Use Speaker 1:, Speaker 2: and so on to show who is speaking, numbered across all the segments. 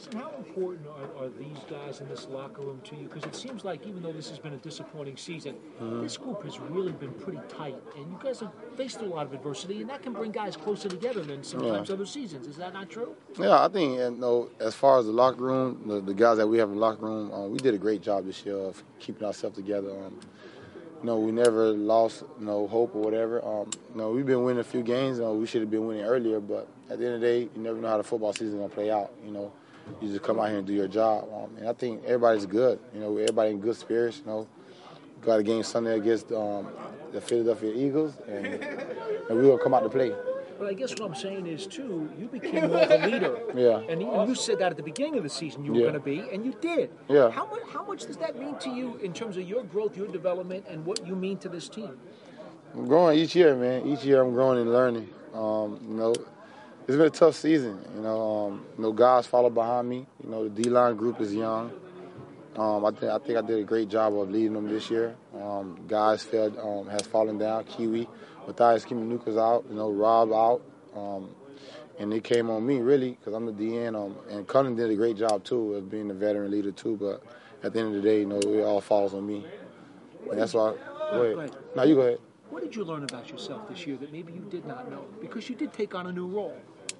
Speaker 1: Jason, how important are these guys in this locker room to you? Because it seems like even though this has been a disappointing season, this group has really been pretty tight. And you guys have faced a lot of adversity, and that can bring guys closer together than sometimes other seasons. Is that not true?
Speaker 2: Yeah, I think, as far as the locker room, the guys that we have in the locker room, we did a great job this year of keeping ourselves together. We never lost hope or whatever. We've been winning a few games. We should have been winning earlier, but at the end of the day, you never know how the football season is going to play out. You just come out here and do your job. And I think everybody's good. Everybody in good spirits. Got a game Sunday against the Philadelphia Eagles, and we're going to come out to play.
Speaker 1: But I guess what I'm saying is, too, you became more of a leader.
Speaker 2: Yeah.
Speaker 1: And you said that at the beginning of the season you were going to be, and you did.
Speaker 2: Yeah.
Speaker 1: How much does that mean to you in terms of your growth, your development, and what you mean to this team?
Speaker 2: I'm growing each year, man. Each year I'm growing and learning. It's been a tough season. Guys follow behind me. The D-line group is young. I think I did a great job of leading them this year. Guys has fallen down. Kiwi, Matthias Kimanuka's out. Rob out. And it came on me, really, because I'm the DN. And Cullen did a great job, too, of being the veteran leader, too. But at the end of the day, it all falls on me. And that's why. Go ahead. No, you go ahead.
Speaker 1: What did you learn about yourself this year that maybe you did not know? Because you did take on a new role.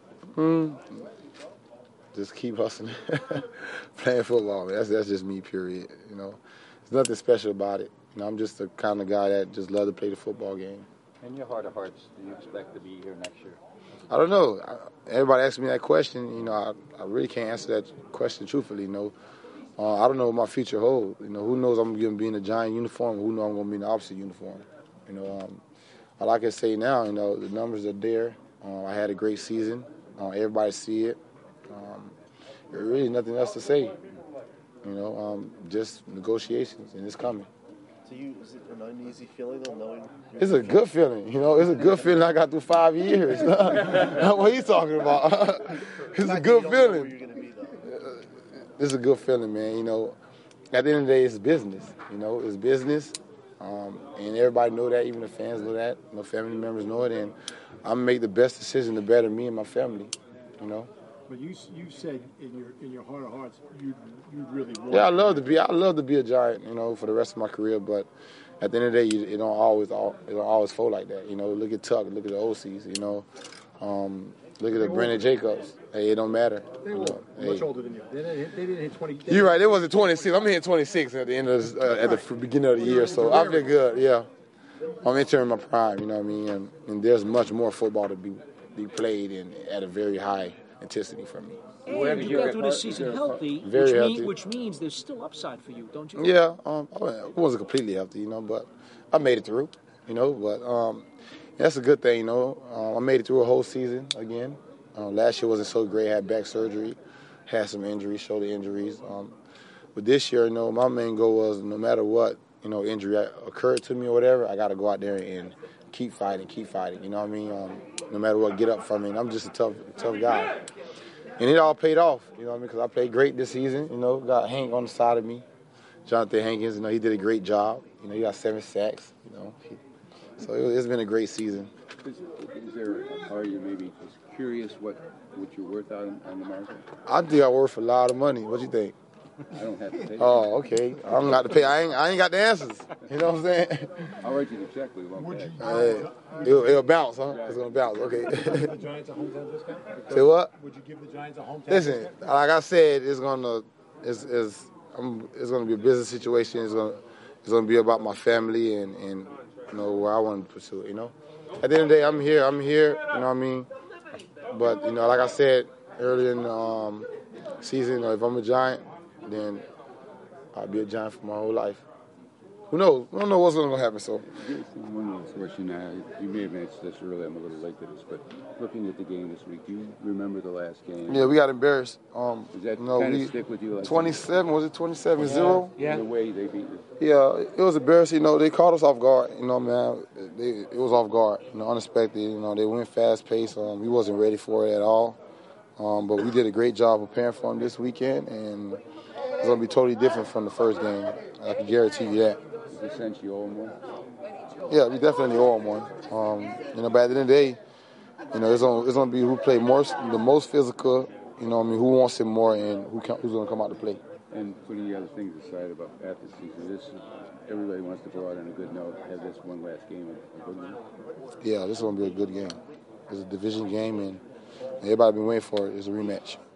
Speaker 2: Just keep hustling, playing football. Man. That's just me, period. There's nothing special about it. I'm just the kind of guy that just love to play the football game.
Speaker 3: In your heart of hearts, do you expect to be here next year?
Speaker 2: I don't know. Everybody asks me that question. I really can't answer that question truthfully. I don't know what my future holds. Who knows I'm going to be in a Giant uniform? Who knows I'm going to be in the opposite uniform? All I can say now, the numbers are there. I had a great season. Everybody see it. There's really nothing else to say. Just negotiations, and it's coming.
Speaker 4: To you, is it an uneasy feeling though, knowing?
Speaker 2: It's a good feeling. It's a good feeling I got through 5 years. That's what he's talking about. It's a good feeling.
Speaker 4: Where you're going to be, though.
Speaker 2: It's a good feeling, man. At the end of the day, it's business. It's business. And everybody know that, even the fans know that. Family members know it, and I'm gonna make the best decision to better me and my family.
Speaker 5: But you said in your heart of hearts you really want.
Speaker 2: Yeah, I love to be a Giant. For the rest of my career. But at the end of the day, it don't always flow like that. Look at Tuck, look at the OCs. Look at the Brandon Jacobs. Hey, it don't matter.
Speaker 5: They were much older than you. They didn't hit 20.
Speaker 2: You're right. It wasn't 26. I'm hitting 26 at the end of at the beginning of the year. So I feel good. Yeah, I'm entering my prime. You know what I mean? And there's much more football to be played in at a very high intensity for me.
Speaker 1: And you got through this season healthy, which means there's still upside for you, don't you?
Speaker 2: Yeah, I wasn't completely healthy, but I made it through, but that's a good thing, I made it through a whole season again. Last year wasn't so great. I had back surgery, had some injuries, shoulder injuries. But this year, my main goal was no matter what, injury occurred to me or whatever, I got to go out there and keep fighting, you know what I mean? No matter what, get up from me. And I'm just a tough guy. And it all paid off, because I played great this season, got Hank on the side of me. Jonathan Hankins, he did a great job. He got 7 sacks, So it's been a great season.
Speaker 3: Are you maybe just curious what you're worth out on the market?
Speaker 2: I think I'm worth a lot of money. What you think?
Speaker 3: I don't have to pay.
Speaker 2: Oh, okay. I don't got to pay. I ain't got the answers. You know what I'm saying?
Speaker 3: I'll write you the check, but it won't pay.
Speaker 2: It'll bounce, huh? It's going to bounce. Okay.
Speaker 5: Give the Giants a hometown discount?
Speaker 2: Say what?
Speaker 5: Would you give the Giants a hometown
Speaker 2: Listen,
Speaker 5: discount?
Speaker 2: like I said, it's gonna be a business situation. It's gonna be about my family and where I want to pursue it. At the end of the day, I'm here. You know what I mean? But like I said earlier in the season, if I'm a Giant, then I'll be a Giant for my whole life. Who knows? We don't know what's going to happen. So,
Speaker 3: one last question. You may have answered this earlier. I'm a little late to this, but looking at the game this week, do you remember the last game?
Speaker 2: Yeah, we got embarrassed.
Speaker 3: Does that kind of stick with you?
Speaker 2: 27? Was it 27-0?
Speaker 3: Yeah. The way they beat you.
Speaker 2: Yeah, it was embarrassing. They caught us off guard. Man, it was off guard. Unexpected. They went fast paced. We wasn't ready for it at all. But we did a great job preparing for them this weekend, and it's going to be totally different from the first game. I can guarantee you that.
Speaker 3: Is the sense you owe them one?
Speaker 2: Yeah, we definitely owe them one. But at the end of the day, it's going to be who play the most physical You know what I mean? Who wants it more and who's going to come out to play.
Speaker 3: And putting the other things aside about after the season, everybody wants to go out on a good note, have this one last game a good one.
Speaker 2: Yeah, this is going to be a good game. It's a division game, and everybody been waiting for it. It's a rematch.